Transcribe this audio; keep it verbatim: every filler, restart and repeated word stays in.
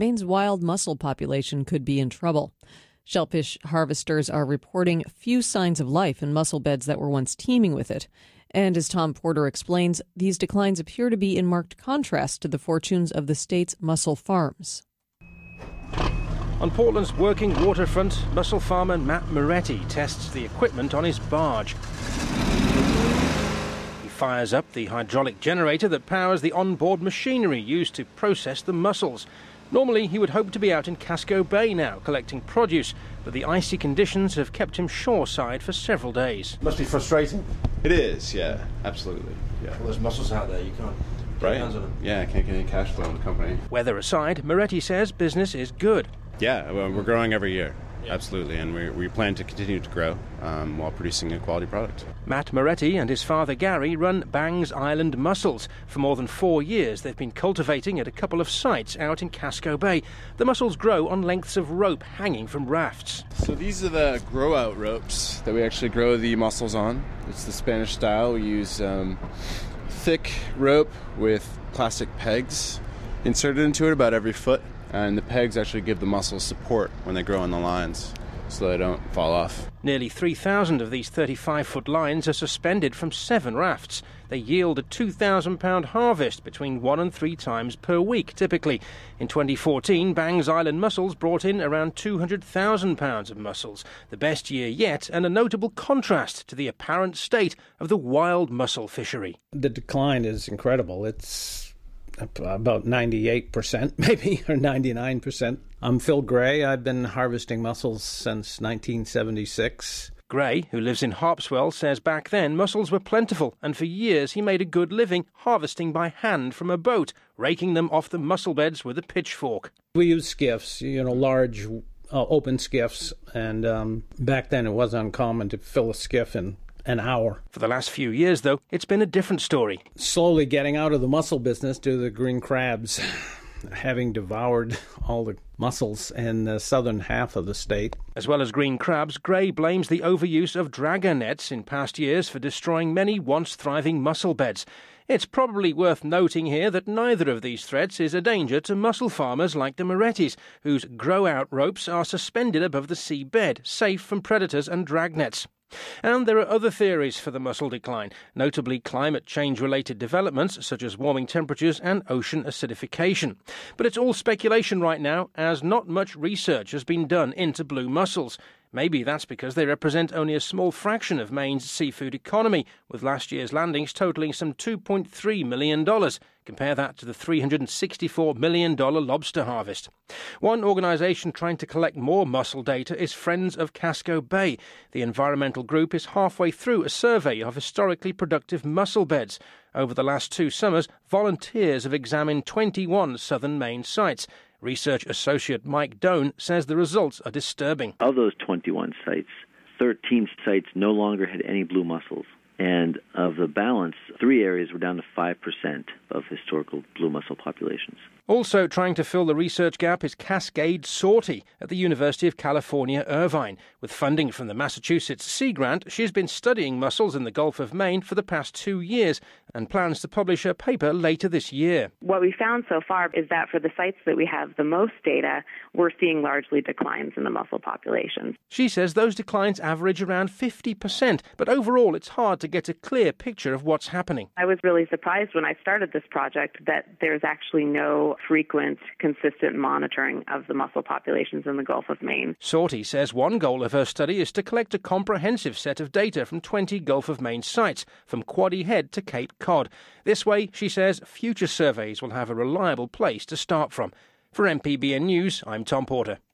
Maine's wild mussel population could be in trouble. Shellfish harvesters are reporting few signs of life in mussel beds that were once teeming with it. And as Tom Porter explains, these declines appear to be in marked contrast to the fortunes of the state's mussel farms. On Portland's working waterfront, mussel farmer Matt Moretti tests the equipment on his barge. He fires up the hydraulic generator that powers the onboard machinery used to process the mussels. Normally, he would hope to be out in Casco Bay now, collecting produce, but the icy conditions have kept him shoreside for several days. Must be frustrating. It is, yeah, absolutely. Yeah. Well, there's mussels out there, you can't get right. hands on them. Yeah, I can't get any cash flow in the company. Weather aside, Moretti says business is good. Yeah, well, we're growing every year. Absolutely, and we, we plan to continue to grow um, while producing a quality product. Matt Moretti and his father Gary run Bangs Island Mussels. For more than four years, they've been cultivating at a couple of sites out in Casco Bay. The mussels grow on lengths of rope hanging from rafts. So these are the grow-out ropes that we actually grow the mussels on. It's the Spanish style. We use um, thick rope with plastic pegs inserted into it about every foot. And the pegs actually give the mussels support when they grow on the lines so they don't fall off. Nearly three thousand of these thirty-five-foot lines are suspended from seven rafts. They yield a two thousand pound harvest between one and three times per week, typically. In twenty fourteen, Bangs Island Mussels brought in around two hundred thousand pounds of mussels, the best year yet, and a notable contrast to the apparent state of the wild mussel fishery. The decline is incredible. It's about ninety-eight percent, maybe, or ninety-nine percent. I'm Phil Gray. I've been harvesting mussels since nineteen seventy-six. Gray, who lives in Harpswell, says back then mussels were plentiful, and for years he made a good living harvesting by hand from a boat, raking them off the mussel beds with a pitchfork. We use skiffs, you know, large uh, open skiffs, and um, back then it was uncommon to fill a skiff in an hour. For the last few years, though, it's been a different story. Slowly getting out of the mussel business due to the green crabs having devoured all the mussels in the southern half of the state. As well as green crabs, Gray blames the overuse of dragger nets in past years for destroying many once thriving mussel beds. It's probably worth noting here that neither of these threats is a danger to mussel farmers like the Morettis, whose grow-out ropes are suspended above the seabed, safe from predators and dragnets. And there are other theories for the mussel decline, notably climate change-related developments such as warming temperatures and ocean acidification. But it's all speculation right now, as not much research has been done into blue mussels. Maybe that's because they represent only a small fraction of Maine's seafood economy, with last year's landings totalling some two point three million dollars. Compare that to the three hundred sixty-four million dollars lobster harvest. One organisation trying to collect more mussel data is Friends of Casco Bay. The environmental group is halfway through a survey of historically productive mussel beds. Over the last two summers, volunteers have examined twenty-one southern Maine sites. Research associate Mike Doan says the results are disturbing. Of those twenty-one sites, thirteen sites no longer had any blue mussels. And of the balance, three areas were down to five percent of historical blue mussel populations. Also trying to fill the research gap is Cascade Sortie at the University of California, Irvine. With funding from the Massachusetts Sea Grant, she's been studying mussels in the Gulf of Maine for the past two years and plans to publish her paper later this year. What we found so far is that for the sites that we have the most data, we're seeing largely declines in the mussel populations. She says those declines average around fifty percent, but overall it's hard to get a clear picture of what's happening. I was really surprised when I started this project that there's actually no frequent, consistent monitoring of the mussel populations in the Gulf of Maine. Sortie says one goal of her study is to collect a comprehensive set of data from twenty Gulf of Maine sites, from Quoddy Head to Cape Cod. This way, she says, future surveys will have a reliable place to start from. For M P B N News, I'm Tom Porter.